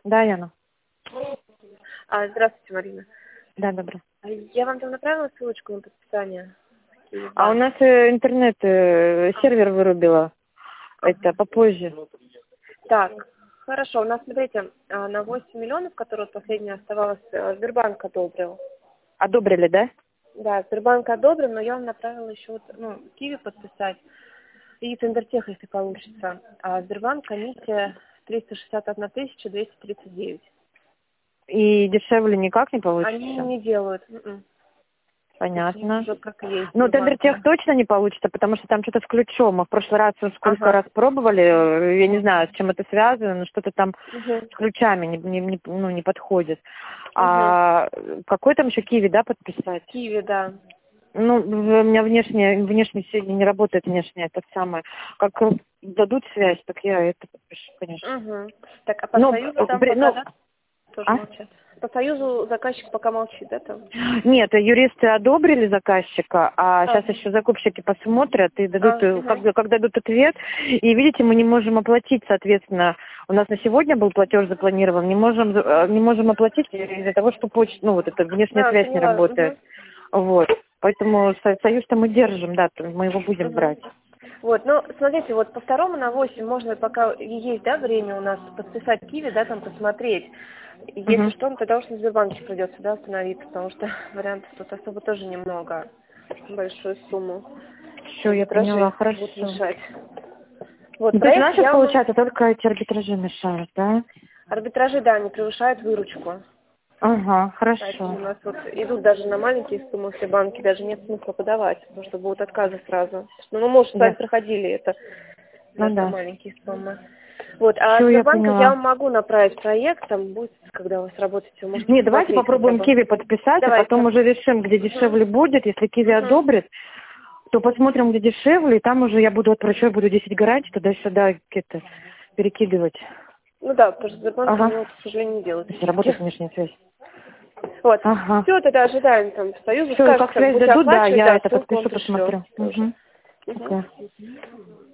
Да, Яна. Здравствуйте, Марина. Да, добро. Я вам там направила ссылочку на подписание? А у нас интернет, сервер вырубила. Это попозже. Так, хорошо. У нас, смотрите, на 8 миллионов, которые последнее оставалось, Сбербанк одобрил. Одобрили, да? Да, Сбербанк одобрил, но я вам направила еще Киви подписать и Центртех, если получится. А Сбербанк комиссия 361 239. И дешевле никак не получится? Они не делают. Понятно. Уже как есть. Ну, Центртех точно не получится, потому что там что-то с ключом. Мы в прошлый раз сколько раз пробовали, я не знаю, с чем это связано, но что-то там с ключами не подходит. А какой там еще Киви, да, подписать? Киви, да. Ну, у меня внешне сегодня не работает внешне, это самое. Как дадут связь, так я это подпишу, конечно. Так, а по Союзу там пока, да? Тоже молчат. По Союзу заказчик пока молчит, да, там? Нет, юристы одобрили заказчика, а сейчас еще закупщики посмотрят и дадут, как дадут ответ. И видите, мы не можем оплатить, соответственно, у нас на сегодня был платеж запланирован, не можем оплатить из-за того, что эта внешняя связь не работает. Вот. Поэтому Союз-то мы держим, да, мы его будем брать. Вот, ну, смотрите, вот по второму на 8 можно, пока есть, да, время у нас подписать Киви, да, там посмотреть. Если что, тогда уж на Сбербанке придется, да, остановиться, потому что вариантов тут особо тоже немного, большую сумму. Все, я поняла, хорошо. Вот, то есть наши, получается, только эти арбитражи мешают, да? Арбитражи, да, не превышают выручку. Ага, хорошо. Кстати, у нас вот идут даже на маленькие суммы все банки, даже нет смысла подавать, потому что будут отказы сразу. Ну, мы, может, с вами проходили это на маленькие суммы. Вот, а Сбербанку я вам могу направить проект, там будет, когда вы сработаете, вы можете. Нет, давайте попробуем Киви подписать, а потом уже решим, где дешевле будет. Если Киви одобрит, то посмотрим, где дешевле, и там уже я буду отпрощать, буду 10 гарантий туда-сюда перекидывать. Ну да, потому что Сбербанк его, к сожалению, не делает. Работает внешняя связь. Вот. Все, тогда ожидаем там Союза. Все, как связь дадут, да, я это подпишу, посмотрю. посмотрю.